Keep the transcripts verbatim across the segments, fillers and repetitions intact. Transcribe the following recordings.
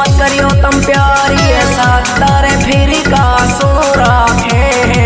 मत करियो तुम प्यारी ऐसा तारे फिर का सो राखे।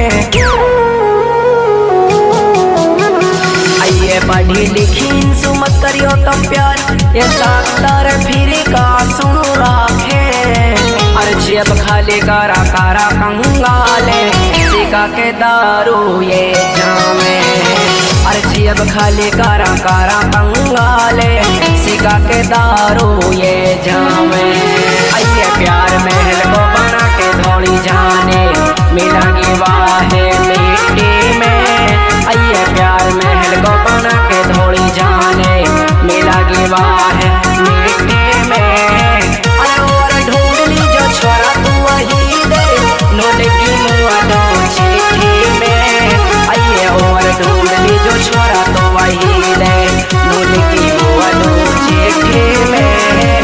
आइए पढ़ी लिखी सु मत करियो तुम प्यार ऐसा तारे फिर का सुन राखे। अरे जेब खाली कारा कारा कंगाले सिका के दारू ये जामे। अरे जेब खाली कारा कारा कंगाले सिका के दारू ये जामे। आइए प्यार महल को बना के दौड़ी जाने मिलागी वाहे मिट्टी में। आइए प्यार महल को बना के दौड़ी जाने मिलागी वाहे मिट्टी में। अरे और ढूंढ ली जो छोरा तू वही दे नोट की मुआ दो चिट्ठी में। आइए और ढूंढ ली जो छोरा तो वही दे नोट की मुआ दो चिट्ठी में।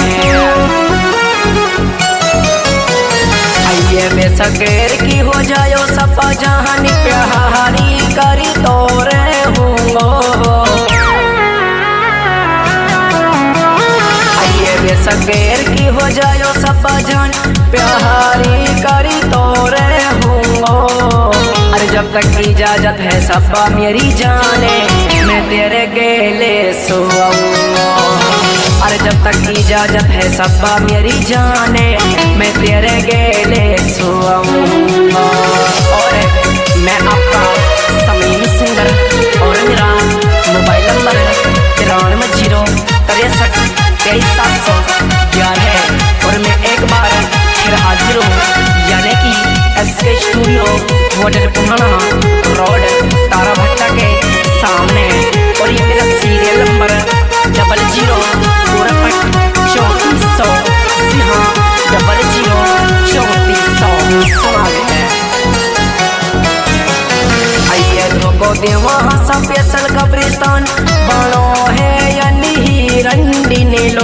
आइए बेसकेर की हो जायो सपा जहानी प्यारी करी तोरे हूँगो। आइए बेसकेर की हो जायो सपा जान प्यारी करी तोरे हूँगो। अरे जब तक इजाजत है सपा मेरी जाने मैं तेरे गेले सोऊंगा। अरे जब तक इजाजत है सपा मेरी जाने मैं तेरे गेले सोऊंगा। और मैं आपका समीम सिंगर और मेरा मोबाइल नंबर तिरानवे जीरो तिरसठ तेईस सात सौ ग्यारह है। और मैं एक बार फिर हाजिर हूँ यानी कि एस के स्टूडियो होटल पुराना रोड तारा भट्टा के सामने। और ये मेरा सीरियल नंबर डबल जीरो तिरपन चौंतीस सौ हाँ डबल जीरो चौंतीस सौ सुना है। आइए धोको दे वहाँ स्पेशल कब्रिस्तान बनो है यानी ही रंडी ने लो।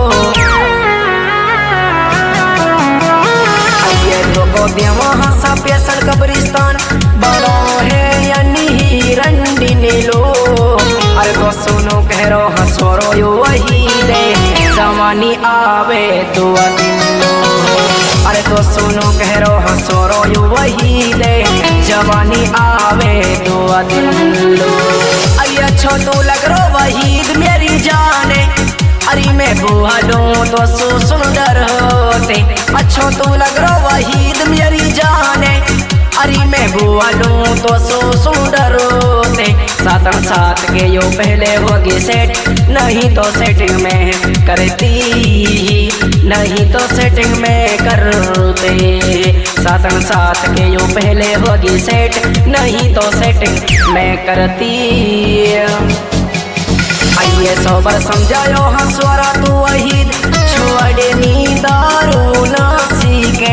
आइए धोको दे वहाँ स्पेशल कब्रिस्तान बनो है यानी ही रंडी ने लो। अरे तो सुनो कह रो हंसोरो यो वही दे जवानी आवे तो दिन। अरे तो सुनो कह रो हंसोरो यो वही दे जवानी आवे तो दिन। अरे अच्छो तो लग रो वही मेरी जाने। अरे मैं बुआ लूं तो सो सुंदर होते। अच्छो तो लग रो वही मेरी जाने। अरे मैं बुआ लूं तो सो सुंदर होते। सातन सात के यो पहले होगी सेट नहीं तो सेटिंग में करती नहीं तो सेटिंग में करते। सातन सात के यो पहले होगी सेट नहीं तो सेटिंग में करती। आइए सोबर समझायो हंसवारा तू वही छोड़े नी दारू ना सीखे।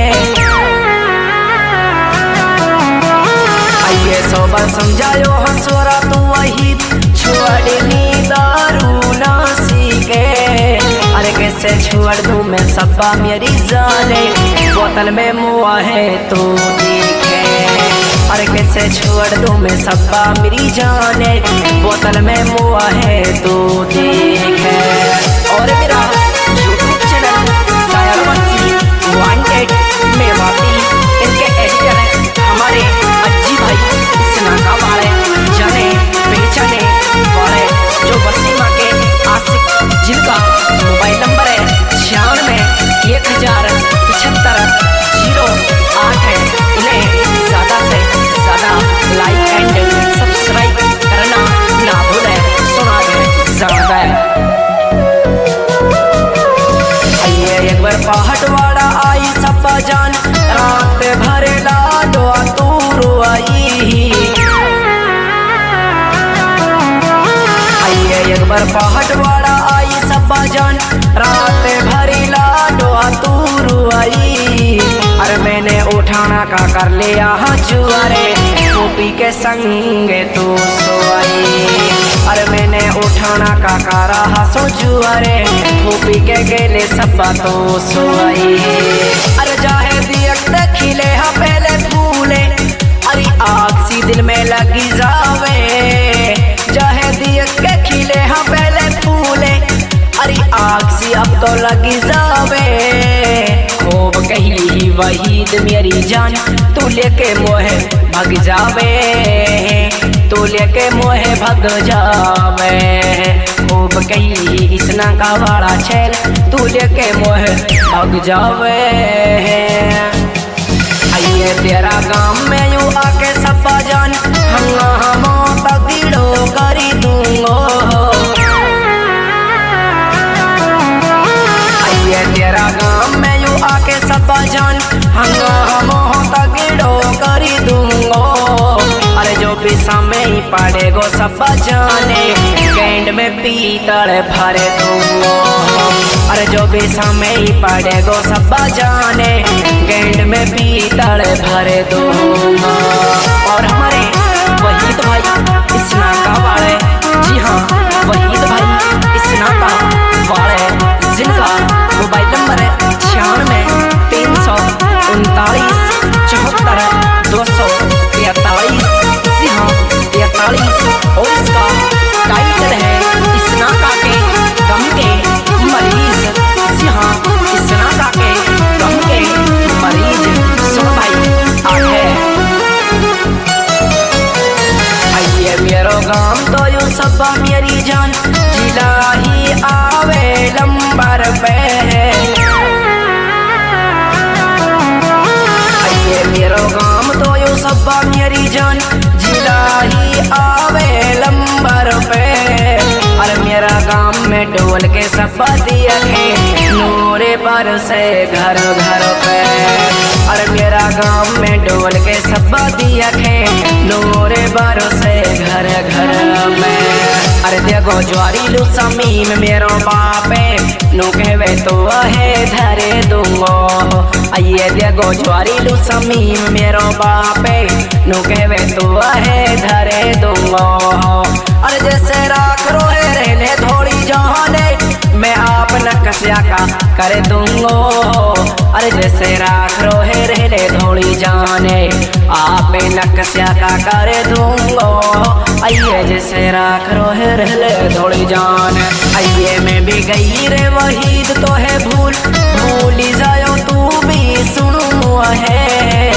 आइए सोबर समझायो हंसवारा तू वही छोड़े नी दारू ना सीखे। अरे कैसे छोड़ दूं मैं सपा मेरी जाने बोतल में मुआ है तो देखे। अरे कैसे छोड़ दूं मैं सपा मेरी जाने बोतल में मुआ है तो देखे। और मेरा YouTube channel Sayar Vanshi wanted में वापी इनके एडिटर हैं हमारे अज्जी भाई स्नाका वाले जाने पहचाने वाले जो वसीमा के आशिक जिनका मोबाइल नंबर है छियानवे एक हजार पिछहत्तर जीरो आठ है। इन्हें ज्यादा से ज्यादा लाइक एंड सब्सक्राइब करना ना भूलें। सुना है ज्यादा आइए एक बार पहाड़वाड़ा आई सपा जान रात भर लाडो तू आई। आइए एक बार पहाड़वाड़ा आई सपा जान रात भरी लाडो तू आई। अरे मैंने उठाना का कर लिया जुआरे गोपी के संग तू सोई। अरे मैंने उठाना का कारा हंसो जुआरे गोपी के गेले सपा तो सोई। अरे जाहे दियक खिले हा पहले फूले। अरे आग सी दिल में लगी जावे जाहे दियक खिले हा पहले फूले। अरे आग सी अब तो लगी जावे खूब कही वहीद मेरी जान तू लेके मोहे भग जावे तू लेके मोहे भग जावे खूब कही इतना का बड़ा छेल तू लेके मोहे भग जावे आइए तेरा गाँव में यूं आके सब जान हंगामा तगड़ो करी दूंगो आइए तेरा गाँव में यूं आके सब जान हंगामा तगड़ो करी दूंगो अरे जो भी समय पड़ेगो सब जाने गेंद में पीतल भर दूंगो अरे जो भी समय पड़ेगो सब जाने गेंद में पीतल भर दूंगा और हमारे वहीद भाई इसना का वाले जी हाँ वहीद भाई इसना का वाले जिनका मोबाइल नंबर है छियानवे तीन सौ उनतालीस चौहत्तर दो सौ तैतालीस जी हाँ तैतालीस और इसका टाइटल है इसना का के गम के मरीज जी हाँ इसना का के गम के मरीज सुन भाई आगे आइए मेरो गाँव तो यू सब मेरी जान जिला ही आवे नंबर पे आइए मेरो गाँव तो यू सब मेरी जान जिला ही आवे नंबर पे अरे मेरा गाँव में डोल के सब देखे नूरे पर से घर घर पे अरे मेरा गाँव में डोल के सब देखे नूरे पर से घर घर में अरे देखो ज्वारी लू समीम मेरो बापे नो कहवे तो है धरे दूंगो आइए देखो ज्वारी लू समीम मेरो बापे नो कहवे तो है धरे दूंगो अरे जैसे राख रोहे रहने थोड़ी जाने मैं आप नकस्या का कर दूंगो अरे जैसे राख रोहे रहने थोड़ी जाने आप नकस्या का कर दूंगो आइए जैसे राख रोहे रहले थोड़ी जान आइए मैं भी गई रे वहीद तो है भूल भूली जायो तू भी सुनू है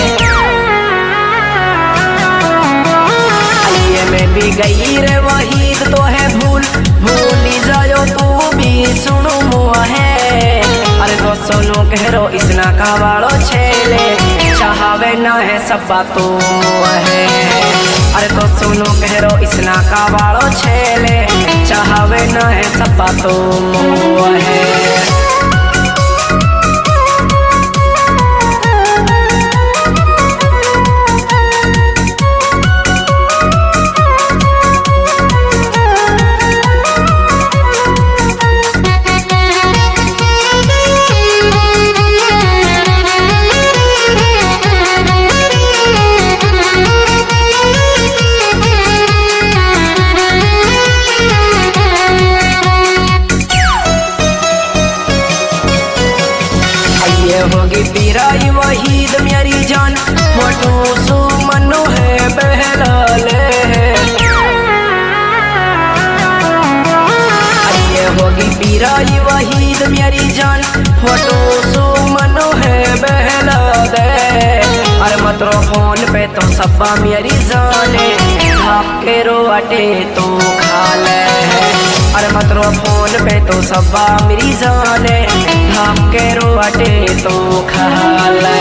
आइए मैं भी गई रे वहीद तो है भूल भूली जायो तू भी सुनू है अरे तो सोनू कहो इसना का वालो छेले चाहवे न है सब तो है अरे तो सुनो कहो इसना का वालो छेले चाहवे न है सब तो है होगी पीराई वहीद मेरी जान मोटू सु मनु है बहलाले आइए होगी पीराई वहीद मेरी जान मोटू सु मनु है बहला दे अरे मतरो फोन पे तो सब्बा मेरी जाने भाके रोटे तो खा ले अरे मतरो फोन पे तो सब्बा मेरी जाने भाके रोटे तो खा ले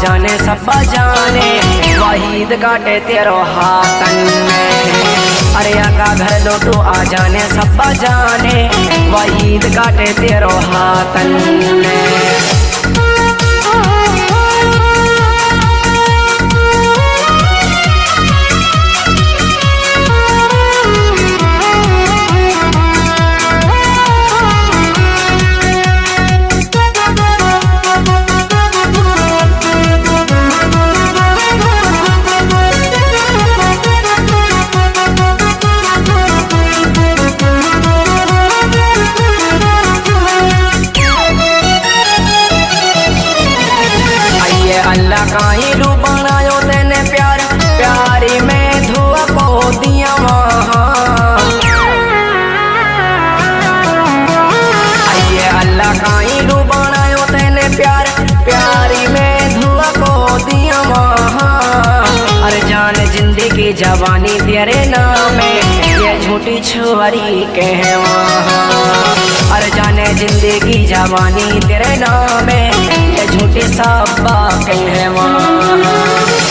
जाने सब जाने वहीद काटे तेरो हाथन में। अरे आका घर लौटो आ जाने सब जाने वहीद काटे तेरो हाथन में। अल्लाह काई रू बनायो तेने प्यार प्यारी में धुआ को दिया वहाँ। आइए अल्लाह काई रू बनायो तेने प्यार प्यारी में धुआ को दिया वहाँ। अरे जान जिंदगी जवानी तेरे नाम ये झूठी छुआरी कह वहाँ। अरे जाने जिंदगी जवानी तेरे नाम ये झूठी साबा कह वहाँ।